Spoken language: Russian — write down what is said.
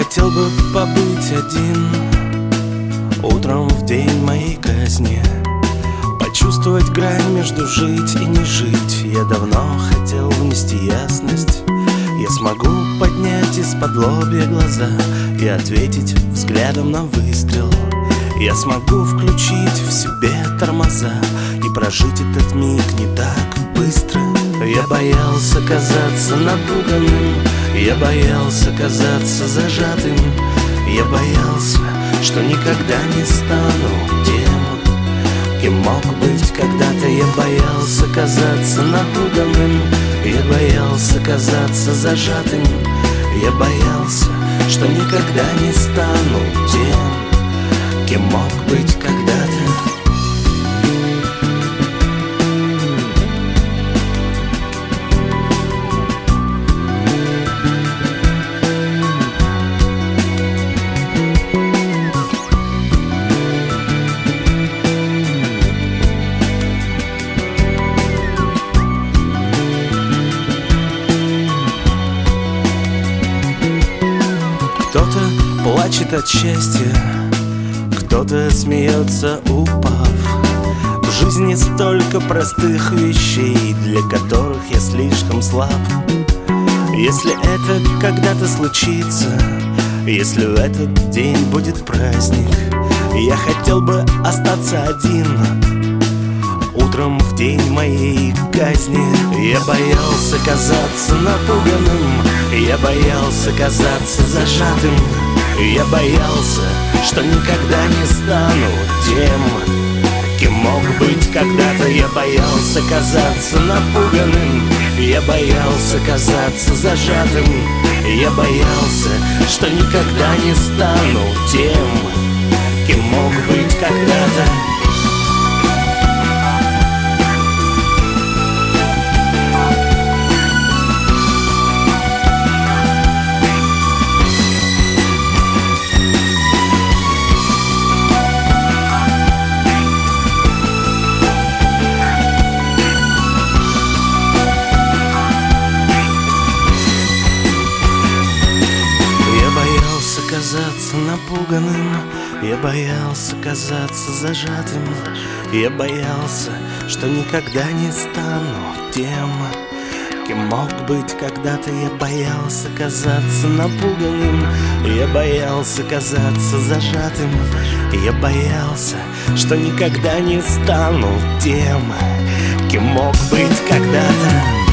хотел бы побыть один утром в день моей казни, почувствовать грань между жить и не жить. Я давно хотел внести ясность. Я смогу поднять из-под лобья глаза и ответить взглядом на выстрел. Я смогу включить в себе тормоза и прожить этот миг не так быстро. Я боялся казаться напуганным, я боялся казаться зажатым, я боялся, что никогда не стану тем, кем мог быть когда-то. Я боялся казаться напуганным, я боялся казаться зажатым, я боялся, что никогда не стану тем, кем мог быть когда-то. Кто-то плачет от счастья, кто-то смеется, упав. В жизни столько простых вещей, для которых я слишком слаб. Если это когда-то случится, если в этот день будет праздник, я хотел бы остаться один утром в день моей казни. Я боялся казаться напуганным, я боялся казаться зажатым, я боялся, что никогда не стану тем, кем мог быть когда-то. Я боялся казаться напуганным, я боялся казаться зажатым, я боялся, что никогда не стану тем, кем мог быть когда-то. Казаться напуганным, я боялся казаться зажатым, я боялся, что никогда не стану тем, кем мог быть когда-то. Я боялся казаться напуганным, я боялся казаться зажатым, я боялся, что никогда не стану тем, кем мог быть когда-то.